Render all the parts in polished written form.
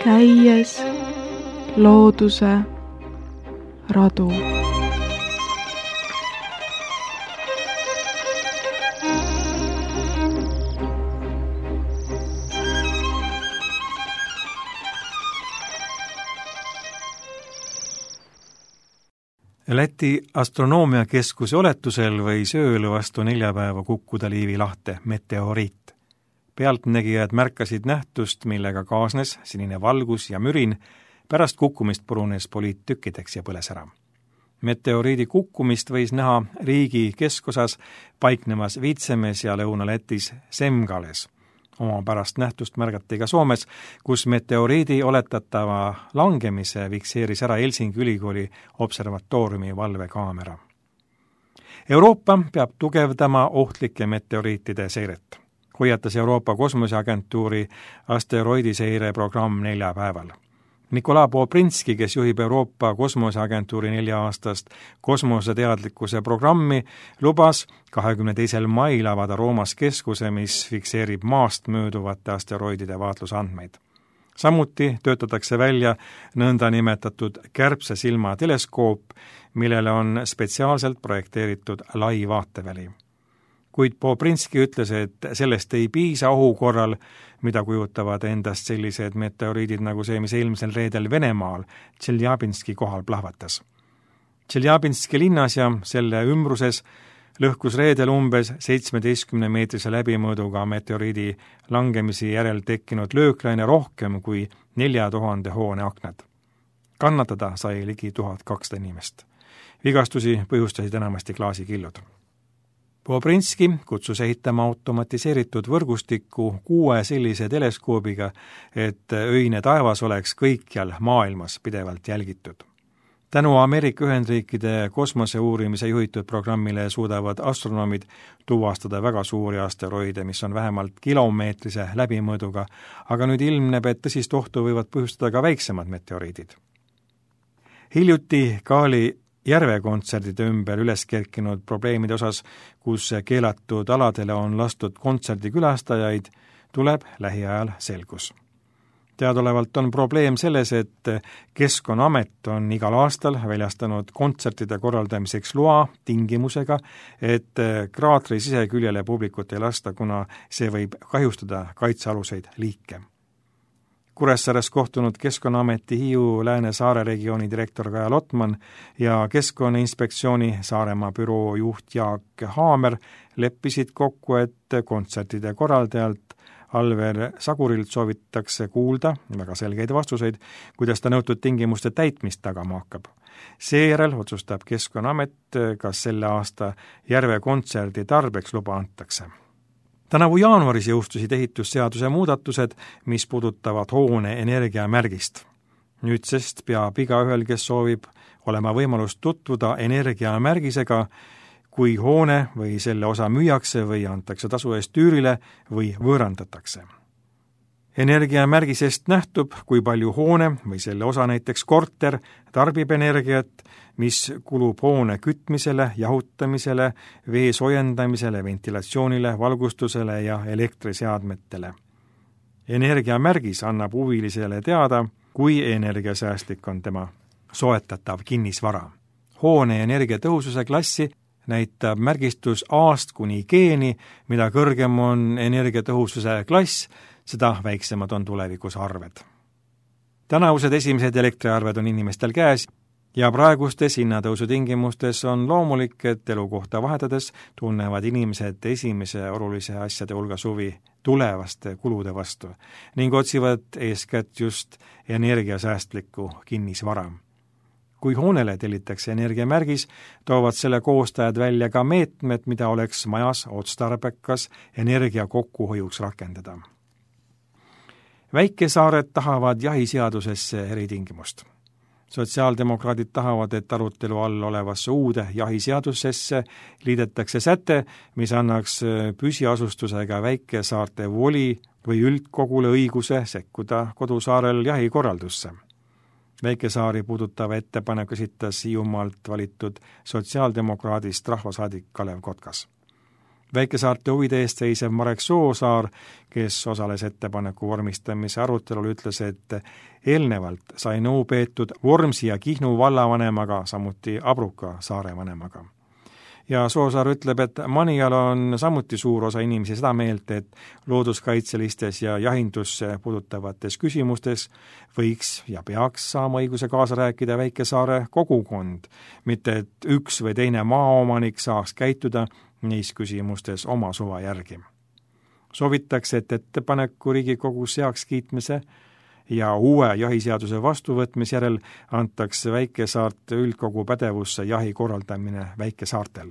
käies looduse radu. Läti astronoomiakeskuse oletusel võis ööl vastu 4 päeva kukkuda Liivi lahte meteoriit. Pealtnägijad märkasid nähtust, millega kaasnes sinine valgus ja mürin, pärast kukkumist purunes poliittükkideks ja põles ära. Meteoriidi kukkumist võis näha riigi keskosas paiknemas Viitsemes ja Lõuna-Lätis Semgales. Omapärast nähtust märgati ka Soomes, kus meteoriidi oletatava langemise fikseeris ära Helsingi ülikooli observatooriumi valvekaamera. Euroopa peab tugevdama ohtlike meteoriitide seiret, hoiatas Euroopa Kosmoseagentuuri asteroidiseire programm 4 päeval. Nikolai Poprinski, kes juhib Euroopa Kosmoseagentuuri 4-aastast kosmoseteadlikkuse programmi, lubas 22. mail avada Roomas keskuse, mis fikseerib maast mööduvate asteroidide vaatlusandmeid. Samuti töötatakse välja nõndanimetatud kärbsesilma teleskoop, millele on spetsiaalselt projekteeritud lai vaateväli. Kuid Poprinski ütles, et sellest ei piisa ohu korral, mida kujutavad endast sellised meteoriidid nagu see, mis eelmisel reedel Venemaal Tšeljabinski kohal plahvatas. Tšeljabinski linnas ja selle ümbruses lõhkus reedel umbes 17-meetrise läbimõõduga meteoriidi langemisi järel tekkinud lööklaine rohkem kui 4000 hoone aknad. Kannatada sai ligi 1200 inimest. Vigastusi põhjustasid enamasti klaasikillud. Poprinski kutsus ehitama automatiseeritud võrgustikku 6 sellise teleskoobiga, et öine taevas oleks kõikjal maailmas pidevalt jälgitud. Tänu Ameerika Ühendriikide kosmoseuurimise juhitud programmile suudavad astronoomid tuvastada väga suuri asteroide, mis on vähemalt kilomeetrise läbimõõduga, aga nüüd ilmneb, et tõsist ohtu võivad põhjustada ka väiksemad meteoriidid. Hiljuti Kaali järvekontserdide ümber üles kerkinud probleemide osas, kus keelatud aladele on lastud kontserdikülastajaid, tuleb lähiajal selgus. Teadolevalt on probleem selles, et Keskkonnaamet on igal aastal väljastanud kontsertide korraldamiseks loa tingimusega, et kraatri siseküljele publikut ei lasta, kuna see võib kahjustada kaitsealuseid liike. Kuressaares kohtunud Keskkonnaameti Hiiu Lääne-Saare regiooni direktor Kaja Lotman ja Keskkonnainspektsiooni Saaremaa büroo juht Jaak Haamer leppisid kokku, et kontsertide korraldajalt Alver Sagurilt soovitakse kuulda väga selgeid vastuseid, kuidas ta nõutud tingimuste täitmist tagama hakkab. Seejärel otsustab Keskkonnaamet, kas selle aasta järve kontserdi tarbeks luba antakse. Tänavu jaanuaris jõustusid ehitusseaduse muudatused, mis puudutavad hoone energiamärgist. Nüüdsest peab igaühel, kes soovib, olema võimalus tutvuda energiamärgisega, kui hoone või selle osa müüakse või antakse tasu eest üürile või võõrandatakse. Energiamärgisest nähtub, kui palju hoone või selle osa, näiteks korter, tarbib energiat, mis kulub hoone kütmisele, jahutamisele, vee soojendamisele, ventilatsioonile, valgustusele ja elektriseadmetele. Energiamärgis annab huvilisele teada, kui energiasäästlik on tema soetatav kinnisvara. Hoone energiatõhususe klassi näitab märgistus A-st kuni G-ni, mida kõrgem on energiatõhususe klass, seda väiksemad on tulevikus arved. Tänavused esimesed elektriarved on inimestel käes ja praegustes hinnatõusu tingimustes on loomulik, et elukohta vahetades tunnevad inimesed esimese olulise asjade hulgas huvi tulevaste kulude vastu ning otsivad eeskätt just energiasäästlikku kinnisvara. Kui hoonele tellitakse energiamärgis, toovad selle koostajad välja ka meetmed, mida oleks majas otstarbekas energia kokkuhoiuks rakendada. Väikesaared tahavad jahiseadusesse eritingimust. Sotsiaaldemokraadid tahavad, et arutelu all olevasse uude jahiseadusesse liidetakse säte, mis annaks püsiasustusega väikesaarte voli või üldkogule õiguse sekkuda kodusaarel jahikorraldusse. Väikesaari puudutava ettepaneku esitas Hiiumaalt valitud sotsiaaldemokraadist rahvasaadik Kalev Kotkas. Väikesaarte huvide eest seisev Marek Soosaar, kes osales ettepaneku vormistamise arutelul, ütles, et eelnevalt sai nõu peetud Vormsi ja Kihnu vallavanemaga, samuti Abruka saarevanemaga. Ja Soosaar ütleb, et Manijal on samuti suur osa inimesi seda meelt, et looduskaitselistes ja jahindusse puudutavates küsimustes võiks ja peaks saama õiguse kaasa rääkida Väikesaare kogukond, mitte et üks või teine maaomanik saaks käituda neis küsimustes oma suva järgi. Soovitakse, et ettepaneku Riigikogus heaks kiitmise ja uue jahiseaduse vastuvõtmise järel antakse Väikesaarte üldkogu pädevusse jahi korraldamine Väikesaartel.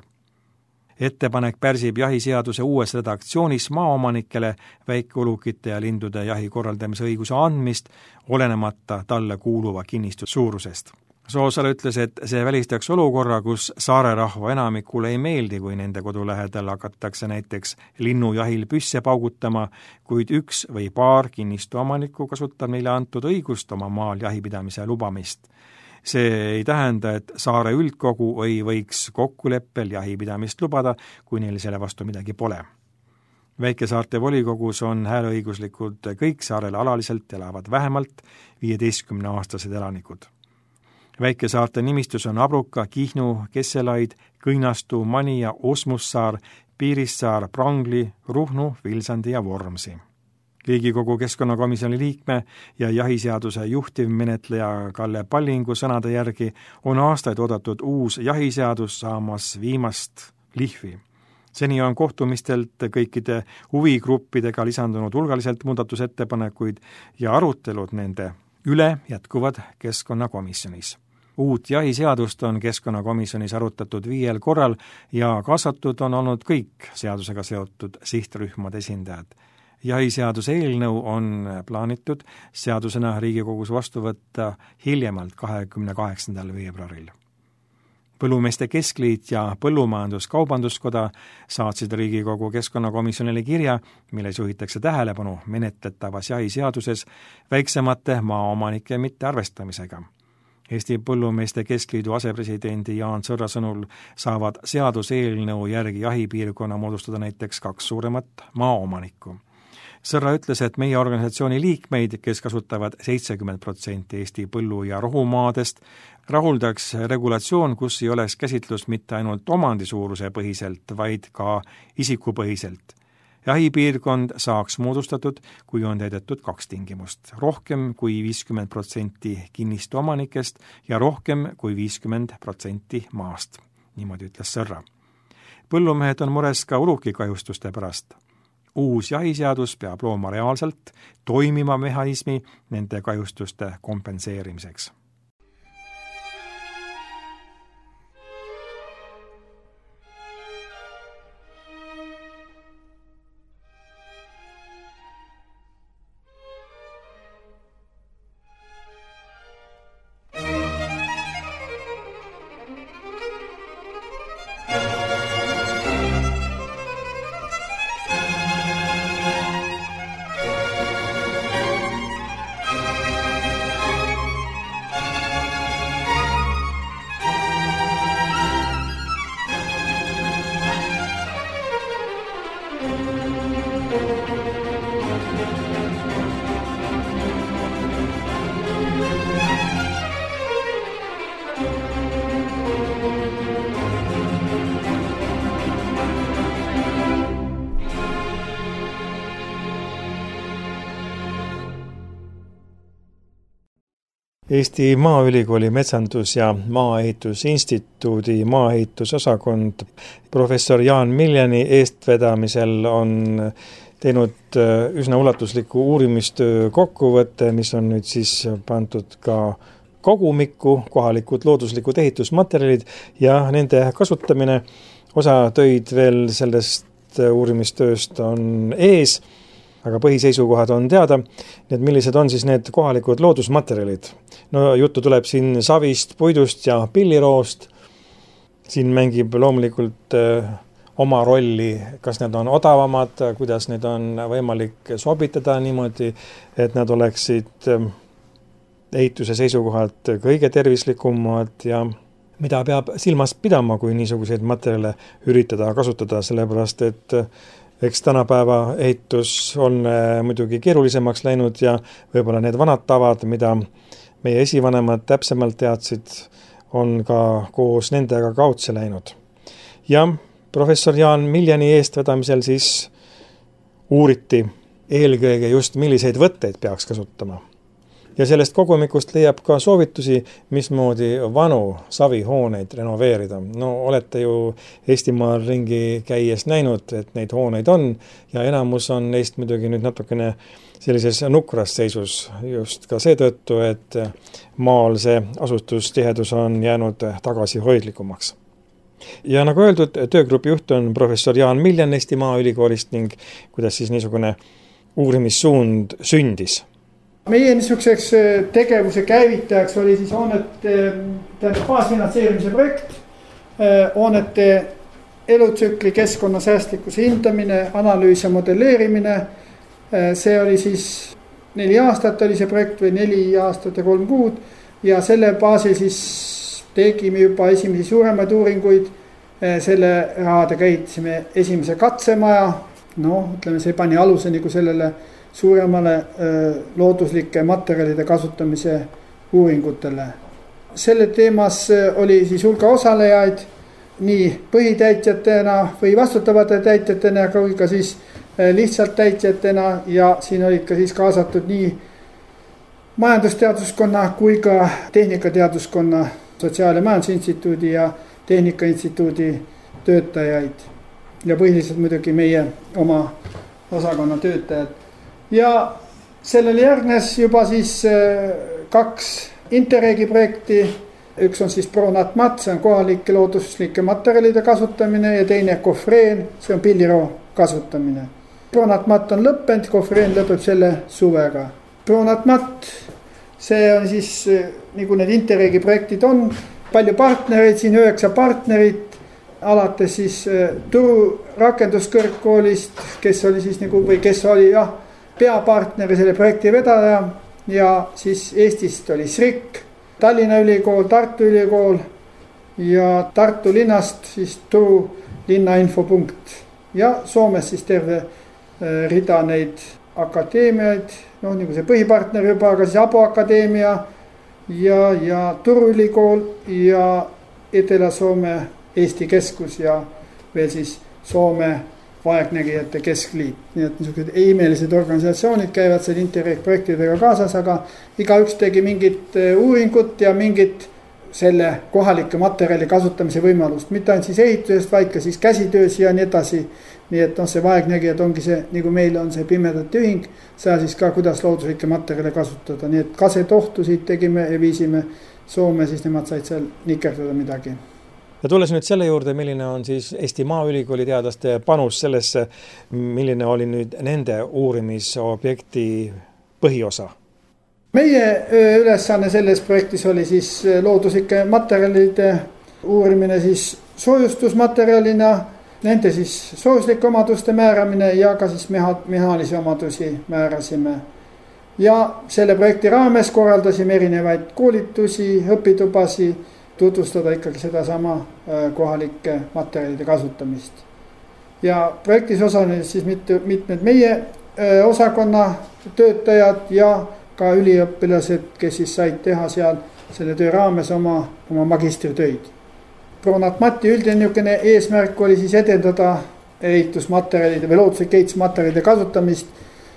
Ettepanek pärsib jahiseaduse uues redaktsioonis maaomanikele väikeulukite ja lindude jahi korraldamise õiguse andmist, olenemata talle kuuluva kinnistu suurusest. Soosaar ütles, et see välistaks olukorra, kus saare rahva enamikule ei meeldi, kui nende kodu lähedal hakatakse näiteks linnujahil püsse paugutama, kuid üks või paar kinnistu omanikku kasutab neile antud õigust oma maal jahipidamise lubamist. See ei tähenda, et saare üldkogu ei võiks kokkuleppel jahipidamist lubada, kui neil selle vastu midagi pole. Väikesaarte volikogus on hääleõiguslikud kõik saarel alaliselt elavad vähemalt 15-aastased elanikud. Väikesaarte nimistus on Abruka, Kihnu, Kesselaid, Kõinastu, Manija, Osmussaar, Piirissaar, Prangli, Ruhnu, Vilsandi ja Vormsi. Riigikogu keskkonnakomisjoni liikme ja jahiseaduse juhtivmenetleja Kalle Pallingu sõnade järgi on aastaid oodatud uus jahiseadus saamas viimast lihvi. Seni on kohtumistelt kõikide huvigruppidega lisandunud hulgaliselt muudatusettepanekuid ja arutelud nende üle jätkuvad keskkonnakomisjonis. Uut jahiseadust on keskkonnakomisjonis arutatud 5 korral ja kaasatud on olnud kõik seadusega seotud sihtrühmade esindajad. Jahiseaduse eelnõu on plaanitud seadusena Riigikogus vastu võtta hiljemalt 28. veebruaril. Põllumeeste Keskliit ja Põllumajandus-Kaubanduskoda saatsid Riigikogu keskkonnakomisjonile kirja, milles juhitakse tähelepanu menetletavas jahiseaduses väiksemate maaomanike mittearvestamisega. Eesti Põllumeeste Keskliidu asepresidendi Jaan Sõrra sõnul saavad seaduseelnõu järgi jahipiirkonna moodustada näiteks 2 suuremat maaomanikku. Sõrra ütles, et meie organisatsiooni liikmeid, kes kasutavad 70% Eesti põllu- ja rohumaadest, rahuldaks regulatsioon, kus ei oleks käsitlust mitte ainult omandisuuruse põhiselt, vaid ka isikupõhiselt. Jahipiirkond saaks moodustatud, kui on täidetud 2 tingimust. Rohkem kui 50% kinnistu omanikest ja rohkem kui 50% maast. Niimoodi ütles Sõrra. Põllumehed on mures ka ulukikahjustuste pärast. Uus jahiseadus peab looma reaalselt toimima mehhanismi nende kahjustuste kompenseerimiseks. Eesti Maaülikooli Metsandus- ja Maaehitusinstituudi maaehitusosakond professor Jaan Miljani eestvedamisel on teinud üsna ulatusliku uurimistöö kokkuvõtte, mis on nüüd siis pandud ka kogumikku, kohalikud looduslikud ehitusmaterjalid ja nende kasutamine. Osa töid veel sellest uurimistööst on ees, aga põhiseisukohad on teada. Need millised on siis need kohalikud loodusmaterjalid? No juttu tuleb siin savist, puidust ja pilliroost. Siin mängib loomulikult oma rolli, kas need on odavamad, kuidas need on võimalik sobitada niimoodi, et nad oleksid ehituse seisukohalt kõige tervislikumad ja mida peab silmas pidama, kui niisuguseid materjale üritada kasutada, sellepärast et eks tänapäeva ehitus on muidugi keerulisemaks läinud ja võib-olla need vanad tavad, mida meie esivanemad täpsemalt teadsid, on ka koos nendega kaotsi läinud. Ja professor Jaan Miljani eestvedamisel siis uuriti eelkõige just milliseid võtteid peaks kasutama. Ja sellest kogumikust leiab ka soovitusi, mismoodi vanu savihooneid renoveerida. No olete ju Eestimaal ringi käies näinud, et neid hooneid on ja enamus on neist muidugi nüüd natukene sellises nukras seisus just ka seetõttu, et maal see asustustihedus on jäänud tagasihoidlikumaks. Ja nagu öeldud, töögrupi juht on professor Jaan Miljan Eesti Maaülikoolist ning kuidas siis niisugune uurimissuund sündis. Meie niisuguseks tegevuse käivitajaks oli siis hoonete baasfinantseerimise projekt, hoonete elutsükli keskkonnasäästlikkuse hindamine, analüüs ja modelleerimine. See oli siis 4 aastat oli see projekt või 4 aastat ja 3 kuud ja selle baasil siis tegime juba esimesi suuremaid uuringuid. Selle rahadega ehitasime esimese katsemaja, ütleme, see pani aluse nagu sellele suuremale looduslike materjalide kasutamise uuringutele. Selle teemas oli siis hulga osalejaid nii põhitäitjatena või vastutavate täitjatena kui ka siis lihtsalt täitjatena ja siin olid ka siis kaasatud nii majandusteaduskonna kui ka tehnikateaduskonna, Sotsiaal- ja Majandusinstituudi ja Tehnikainstituudi töötajaid ja põhiliselt muidugi meie oma osakonna töötajad. Ja sellele järgnes juba siis 2 Interregi projekti. Üks on siis ProNatMat, see on kohalike looduslike materjalide kasutamine ja teine Cofreen, see on pilliroo kasutamine. ProNatMat on lõppenud, Cofreen lõpeb selle suvega. ProNatMat, see on siis, nagu need Interregi projektid on, palju partnereid, siin 9 partnerit, alates siis Turu rakenduskõrgkoolist, kes oli siis nagu, või kes oli peapartneri selle projekti vedaja ja siis Eestist oli SRIK, Tallinna Ülikool, Tartu Ülikool ja Tartu linnast siis Turu linnainfopunkt ja Soomes siis terve rida neid akadeemiaid, nagu see põhipartner juba, aga siis Abo Akadeemia ja Turu Ülikool ja Edela-Soome Eesti Keskus ja veel siis Soome vaegnägijate keskliit. Nii et niisugused imelised organisatsioonid käivad seal Interreg projektidega kaasas, aga igaüks tegi mingit uuringut ja mingit selle kohalike materjali kasutamise võimalust. Mitte ainult siis ehitusest, vaid ka siis käsitöös ja nii edasi. Nii et see vaegnägijad ongi see, nagu meil on see pimedate ühing, seal siis ka kuidas looduslikke materjale kasutada. Nii et kasetohtusid tegime ja viisime Soome, siis nemad said seal nikerdada midagi. Ja tulles nüüd selle juurde, milline on siis Eesti Maaülikooli teadlaste panus sellesse, milline oli nüüd nende uurimisobjekti põhiosa? Meie ülesanne selles projektis oli siis looduslike materjalide uurimine siis soojustusmaterjalina, nende siis soojuslike omaduste määramine ja ka siis mehaalisi omadusi määrasime. Ja selle projekti raames korraldasime erinevaid koolitusi, õpitubasi, tutvustada ikkagi seda sama kohalike materjalide kasutamist. Ja projektis osalesid siis mitmed meie osakonna töötajad ja ka üliõpilased, kes siis said teha seal selle töö raames oma magistritöid. ProNatMati üldine eesmärk oli siis edendada ehitusmaterjalide või looduslike ehitusmaterjalide kasutamist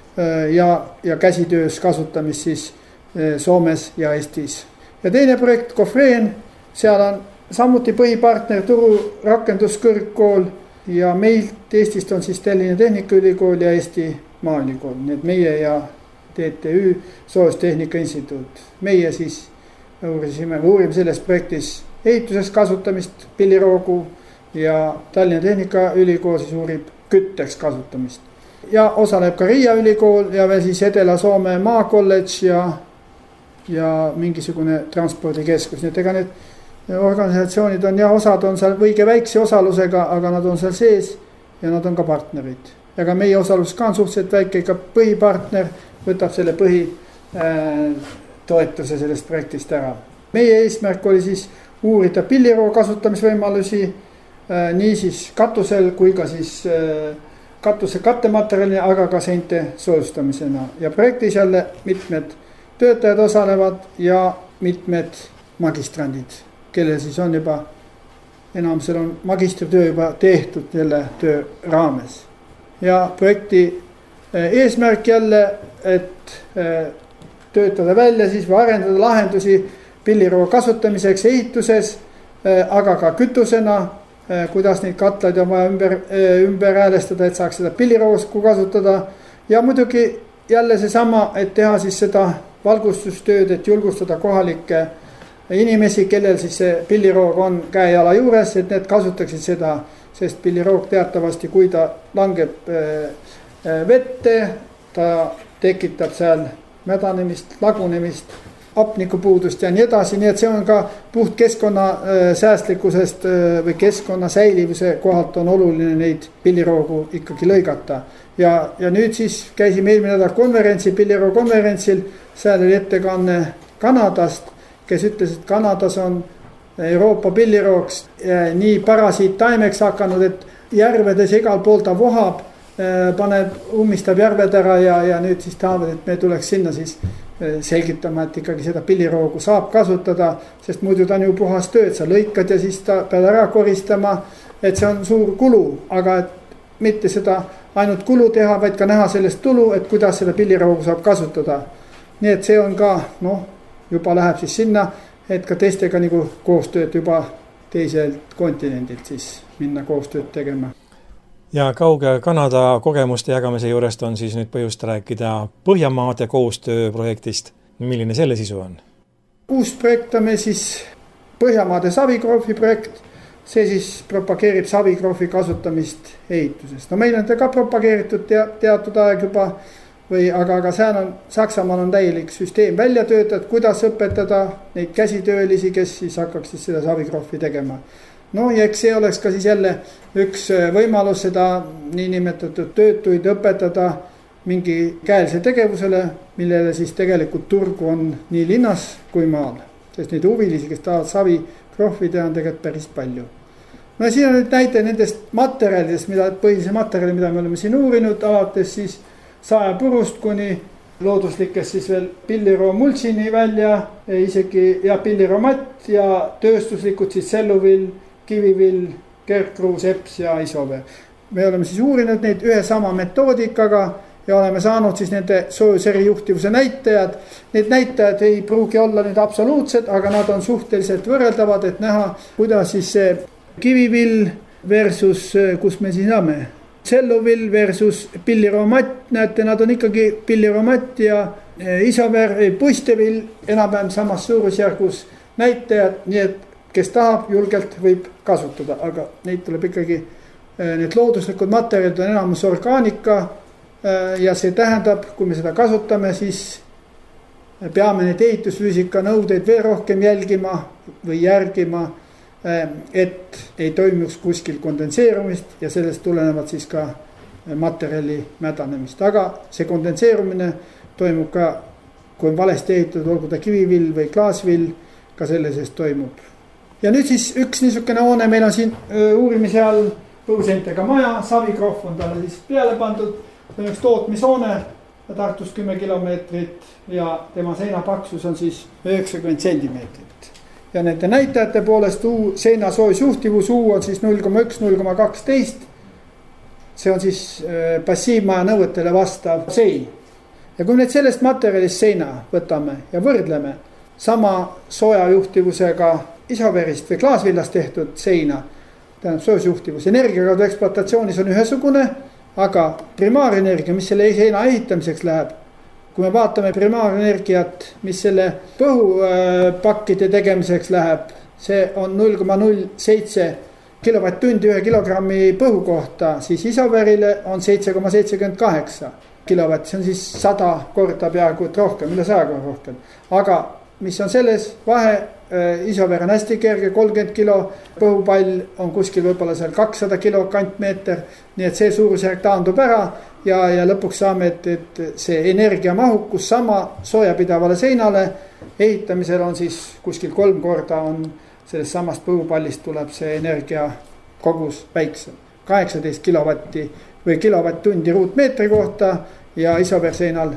ja käsitöös kasutamist siis Soomes ja Eestis. Ja teine projekt, Cofreen, seal on samuti põhipartner Turu rakenduskõrgkool ja meilt Eestist on siis Tallinna Tehnikaülikool ja Eesti Maaülikool. Nii et meie ja TTÜ, Soojustehnika Instituut. Meie siis uurime selles projektis ehituses kasutamist, pilliroogu ja Tallinna Tehnikaülikool siis uurib kütteks kasutamist. Ja osaleb ka Riia ülikool ja veel siis Edela-Soome maakolledž ja mingisugune transpordikeskus. Nii et ega need organisatsioonid on osad on seal võige väikse osalusega, aga nad on seal sees ja nad on ka partnerid. Ja ka meie osalus ka on suhteliselt väike, ka põhipartner võtab selle toetuse sellest projektist ära. Meie eesmärk oli siis uurida pilliroo kasutamisvõimalusi nii siis katusel kui ka siis katuse kattematerjalina, aga ka seinte soojustamisena. Ja projektis jälle mitmed töötajad osalevad ja mitmed magistrandid, kellel siis on juba, enamusel on magistritöö juba tehtud selle töö raames. Ja projekti eesmärk jälle, et töötada välja siis või arendada lahendusi pilliroo kasutamiseks ehituses, aga ka kütusena, kuidas neid katlaid on vaja ümber häälestada, et saaks seda pilliroosku kasutada. Ja muidugi jälle seesama, et teha siis seda valgustustööd, et julgustada kohalikke inimesi, kellel siis see pilliroog on käejala juures, et need kasutaksid seda, sest pilliroog teatavasti, kui ta langeb vette, ta tekitab seal mädanemist, lagunemist, hapnikupuudust ja nii edasi, nii et see on ka puht keskkonna säästlikkusest või keskkonna säilivuse kohalt on oluline neid pilliroogu ikkagi lõigata. Ja nüüd siis käisime eelmine nädal konverentsil, pilliroo konverentsil, seal oli ettekanne Kanadast, kes ütles, et Kanadas on Euroopa pillirooks nii parasiittaimeks hakanud, et järvedes igal pool ta vohab, ummistab järved ära ja nüüd siis tahavad, et me tuleks sinna siis selgitama, et ikkagi seda pilliroogu saab kasutada, sest muidu ta on ju puhas töö, et sa lõikad ja siis ta pead ära koristama, et see on suur kulu, aga et mitte seda ainult kulu teha, vaid ka näha sellest tulu, et kuidas seda pilliroogu saab kasutada. Nii et see on ka, juba läheb siis sinna, et ka teistega nagu koostööd juba teiselt kontinendilt siis minna koostööd tegema. Ja kauge Kanada kogemuste jagamise juurest on siis nüüd põhjust rääkida Põhjamaade koostööprojektist. Milline selle sisu on? Uus projekt on meil siis Põhjamaade savikrohvi projekt. See siis propageerib savikrohvi kasutamist ehituses. Meil on ta ka propageeritud teatud aeg juba, aga seal on, Saksamaal on täielik süsteem välja töötatud, kuidas õpetada neid käsitöölisi, kes siis hakkaks siis seda savikrohvi tegema. Ja eks see oleks ka siis jälle üks võimalus seda niinimetatud töötuid õpetada mingi käelse tegevusele, millele siis tegelikult turgu on nii linnas kui maal. Sest neid huvilisi, kes tahavad savikrohvi teha, on tegelikult päris palju. Siin on nüüd näite nendest materjalidest, põhilise materjali, mida me oleme siin uurinud, alates siis saepurust kuni looduslikest siis veel pilliroo multsini välja, isegi ja pilliroo matt ja tööstuslikud siis selluvill, kivivill, kerkruu, seps ja isover. Me oleme siis uurinud neid ühe sama metoodikaga ja oleme saanud siis nende soojuserijuhtivuse näitajad. Need näitajad ei pruugi olla nüüd absoluutsed, aga nad on suhteliselt võrreldavad, et näha, kuidas siis see kivivill versus, kus me siis näeme, selluvill versus pilliroo matt, näete, nad on ikkagi pilliroo matt ja isover, puistevill, enam-vähem samas suurusjärgus näitajad, nii et kes tahab, julgelt võib kasutada, aga neid tuleb ikkagi, need looduslikud materjalid on enamus orgaanika ja see tähendab, kui me seda kasutame, siis peame neid ehitusfüüsika nõudeid veel rohkem jälgima või järgima, et ei toimuks kuskil kondenseerumist ja sellest tulenevad siis ka materjali mädanemist. Aga see kondenseerumine toimub ka, kui on valesti ehitatud, olgu ta kivivill või klaasvill, ka selle seest toimub. Ja nüüd siis üks niisugune hoone, meil on siin uurimise all põuseintega maja, savikrohv on talle siis peale pandud, see on üks tootmishoone, Tartust 10 kilomeetrit ja tema seina paksus on siis 90 sentimeetrit. Ja nende näitajate poolest seina soojusjuhtivus on siis 0,1, 0,12. See on siis passiivmaja nõuetele vastav sein. Ja kui nüüd sellest materjalist seina võtame ja võrdleme sama soojajuhtivusega isoverist või klaasvillast tehtud seina, tähendab soojusjuhtivus, energiakaudu ekspluatatsioonis on ühesugune, aga primaarenergia, mis selle seina ehitamiseks läheb, kui me vaatame primaarenergiat, mis selle põhupakkide tegemiseks läheb, see on 0,07 kilovatt-tundi 1 kilogrammi põhu kohta, siis isoverile on 7,78 kilovatt, see on siis 100 korda peaaegu rohkem, üle 100 korda rohkem, aga mis on selles vahe, isover on hästi kerge, 30 kilo, põhupall on kuskil võib-olla seal 200 kilo kantmeeter, nii et see suurusjärg taandub ära ja lõpuks saame, et see energiamahukus sama soojapidavale seinale ehitamisel on siis kuskil 3 korda sellest samast põupallist tuleb see energia kogus väiksem. 18 kilovatti või kilovatt-tundi ruutmeetri kohta ja isoverseinal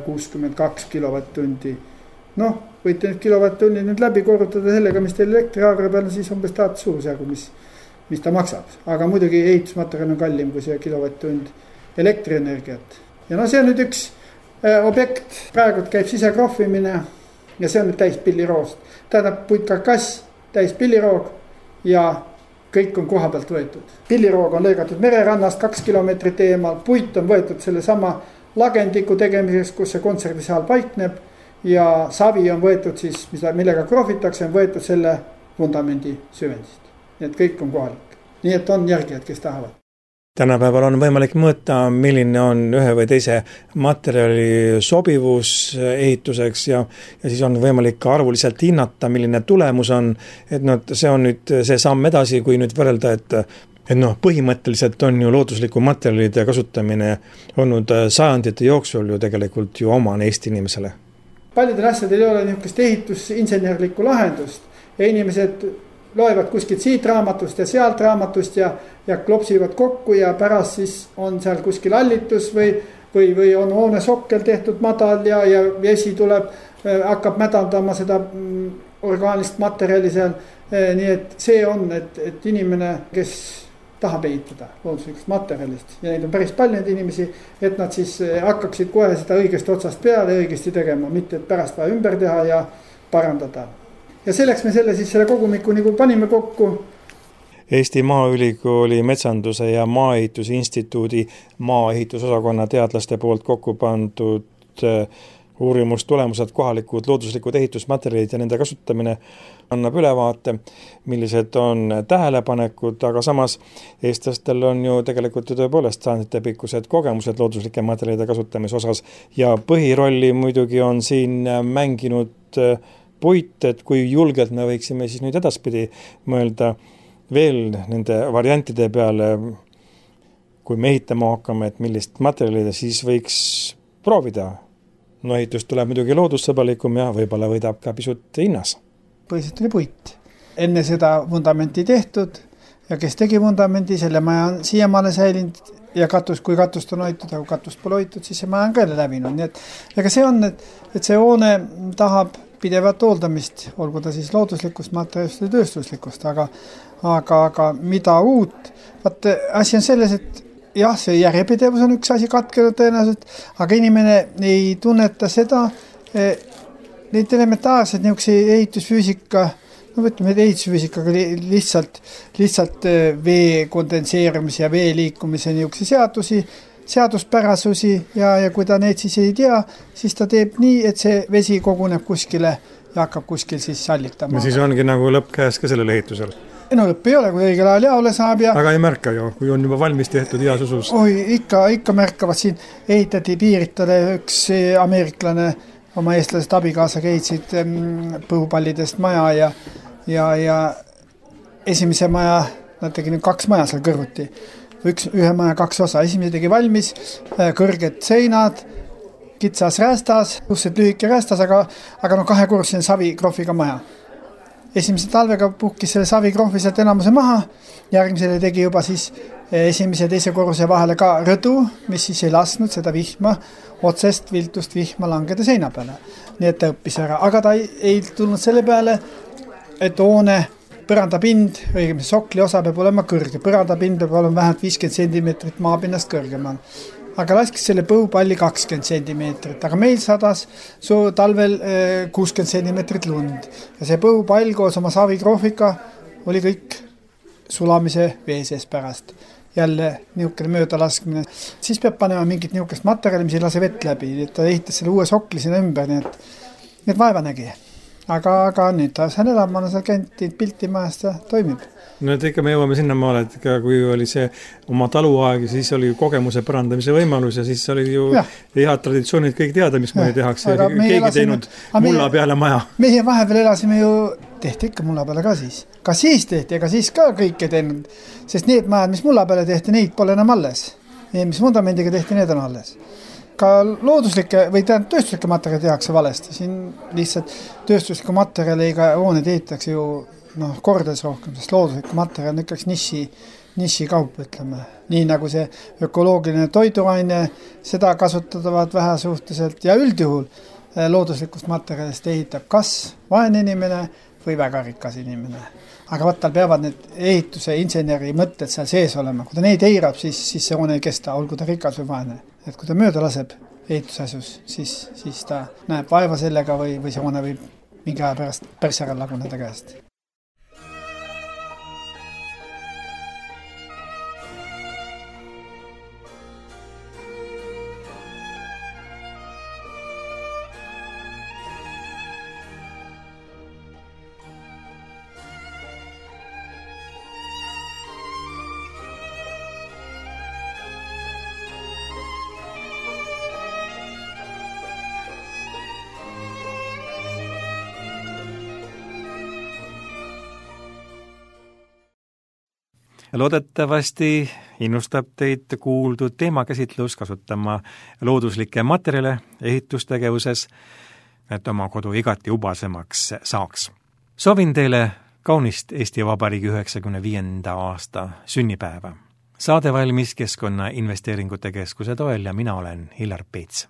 62 kilovatt-tundi. Noh, võite nüüd kilovatt-tunni nüüd läbi korrutada sellega, mis teil elektriaagri peal, siis umbes tahate suurusjärgu, mis ta maksab. Aga muidugi ehitusmaterjal on kallim kui see kilovatt-tund elektrienergiat. Ja no see on nüüd üks objekt, praegu käib sisekrohvimine ja see on nüüd täis pilliroost. Tähendab puitkarkass, täis pilliroog ja kõik on koha pealt võetud. Pilliroog on lõigatud mererannast 2 kilomeetrit eemal, puit on võetud selle sama lagendiku tegemiseks, kus see kontserdisaal paikneb ja savi on võetud siis, millega krohvitakse, on võetud selle vundamendi süvendist. Nii et kõik on kohalik. Nii et on järgijad, kes tahavad. Tänapäeval on võimalik mõõta, milline on ühe või teise materjali sobivus ehituseks ja siis on võimalik ka arvuliselt hinnata, milline tulemus on. Et see on nüüd see samm edasi, kui nüüd võrrelda, et põhimõtteliselt on ju loodusliku materjalide kasutamine olnud sajandite jooksul ju tegelikult ju omane Eesti inimesele. Paljudel asjadel ei ole niisugust ehitusinsenerlikku lahendust ja inimesed loevad kuskilt siit raamatust ja sealt raamatust ja klopsivad kokku ja pärast siis on seal kuskil allitus või on hoone sokkel tehtud madal ja vesi tuleb, hakkab mädandama seda orgaanilist materjali seal. Nii et see on, et inimene, kes tahab ehitada looduslikust materjalist ja neid on päris palju neid inimesi, et nad siis hakkaksid kohe seda õigest otsast peale õigesti tegema, mitte et pärast vaja ümber teha ja parandada. Ja selleks me selle kogumiku nagu panime kokku. Eesti Maaülikooli Metsanduse ja Maaehituse Instituudi maaehitusosakonna teadlaste poolt kokku pandud uurimustulemused, kohalikud looduslikud ehitusmaterjalid ja nende kasutamine annab ülevaate, millised on tähelepanekud, aga samas eestlastel on ju tegelikult tõepoolest sajandite pikkused kogemused looduslike materjalide kasutamise osas ja põhirolli muidugi on siin mänginud puit, et kui julgelt me võiksime siis nüüd edaspidi mõelda veel nende variantide peale, kui me ehitama hakkame, et millist materjalide siis võiks proovida. No ehitus tuleb muidugi loodussõbralikum ja võib-olla võidab ka pisut hinnas. Põhiliselt oli puit. Enne seda vundamenti tehtud ja kes tegi vundamendi, selle maja on siiamaale säilinud ja kui katust on hoitud, aga kui katust pole hoitud, siis see maja on ka jälle läbinud. Nii et ega see on, et see hoone tahab pidevat hooldamist, olgu ta siis looduslikust materjalist või tööstuslikust, aga mida uut? Vaat asi on selles, et jah, see järjepidevus on üks asi katkenud tõenäoliselt, aga inimene ei tunneta seda, neid elementaarseid niisuguseid ehitusfüüsika, no võtame ehitusfüüsikaga lihtsalt vee kondenseerumise ja vee liikumise niisuguseid seaduspärasusi ja kui ta neid siis ei tea, siis ta teeb nii, et see vesi koguneb kuskile ja hakkab kuskil siis sallitama. Ja siis ongi nagu lõpp käes ka sellel ehitusel. No lõpp ei ole, kui õigel ajal jaole saab ja... Aga ei märka ju, kui on juba valmis tehtud heas usus. Oi, ikka märkavad siin. Ehitati Piiritale üks ameeriklane oma eestlasest abikaasaga ehitsid põhupallidest maja ja esimese maja, nad tegi nüüd 2 maja seal kõrvuti. Ühe maja 2 osa. Esimese tegi valmis, kõrged seinad, kitsas rästas, suhteliselt lühike rästas, aga 2-korruseline savikrohviga maja. Esimese talvega puhkis selle savikrohvi sealt enamuse maha, järgmisele tegi juba siis esimese ja teise korruse vahele ka rõdu, mis siis ei lasknud seda vihma, otsest viltust vihma langeda seina peale. Nii et ta õppis ära, aga ta ei tulnud selle peale, et hoone põrandapind, õigemini sokli osa peab olema kõrge. Põrandapind peab olema vähemalt 50 cm maapinnast kõrgemal. Aga laskis selle põupalli 20 cm, aga meil sadas talvel 60 cm lund. Ja see põupall koos oma savikrohvika oli kõik sulamise vee sees pärast. Jälle niisugune mööda laskmine. Siis peab panema mingit niisugust materjali, mis ei lase vett läbi. Ta ehitas selle uue sokli sinna ümber, nii et vaeva nägi. Aga nüüd ta seal elab, ma olen seal käinud pilti majast ja toimib. No et ikka me jõuame sinna maale, et kui oli see oma taluaeg, siis oli kogemuse parandamise võimalus ja siis oli ju head traditsioonid kõik teada, mis meil tehakse. Keegi teinud mulla peale maja. Meie vahepeal elasime ju, tehti ikka mulla peale ka siis. Ka siis tehti, ega siis ka kõike teinud. Sest need majad, mis mulla peale tehti, neid pole enam alles. Need, mis vundamendiga tehti, need on alles. Ka looduslike või tööstuslike materjali tehakse valesti. Siin lihtsalt tööstusliku materjaliga hooned ehitatakse ju kordades rohkem, sest looduslikku materjal on ikkagi nišikaup, ütleme. Nii nagu see ökoloogiline toiduaine, seda kasutavad vähe suhteliselt ja üldjuhul looduslikust materjalist ehitab kas vaene inimene või väga rikas inimene. Aga tal peavad need ehituse inseneri mõtted seal sees olema. Kui ta neid eirab, siis see hoone ei kesta, olgu ta rikas või vaene. Et kui ta mööda laseb ehitusasjus, siis ta näeb vaeva sellega või see hoone võib mingi aja pärast päris ära laguneda käest. Loodetavasti innustab teid kuuldud teemakäsitlus kasutama looduslikke materjale ehitustegevuses, et oma kodu igati ubasemaks saaks. Soovin teile kaunist Eesti Vabariigi 95. aasta sünnipäeva. Saade valmis Keskkonnainvesteeringute Keskuse toel ja mina olen Hillar Peets.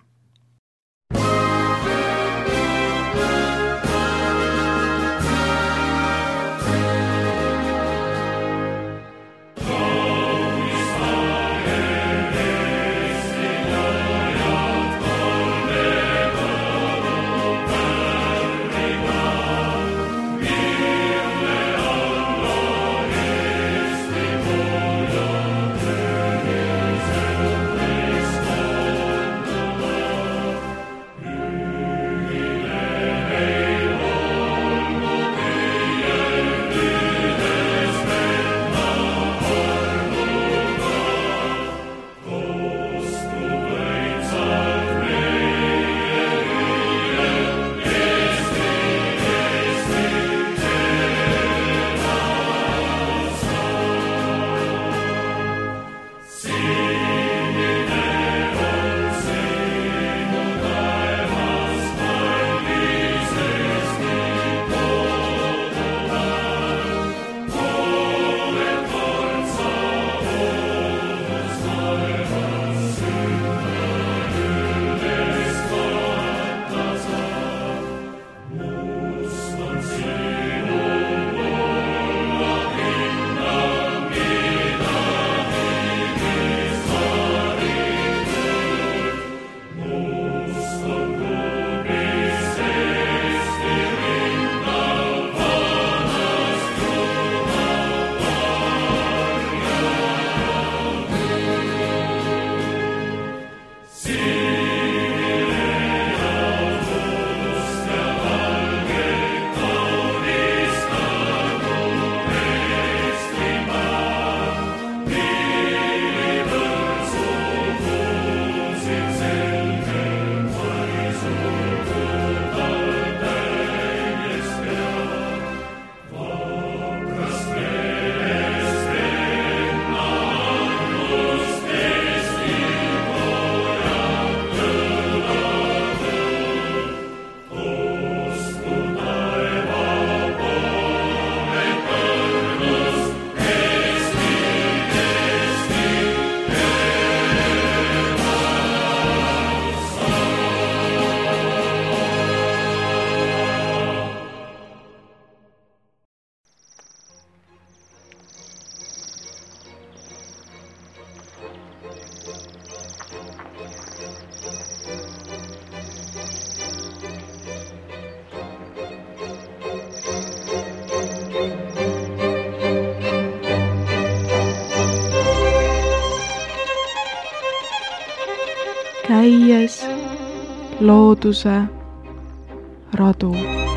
käies looduse radu.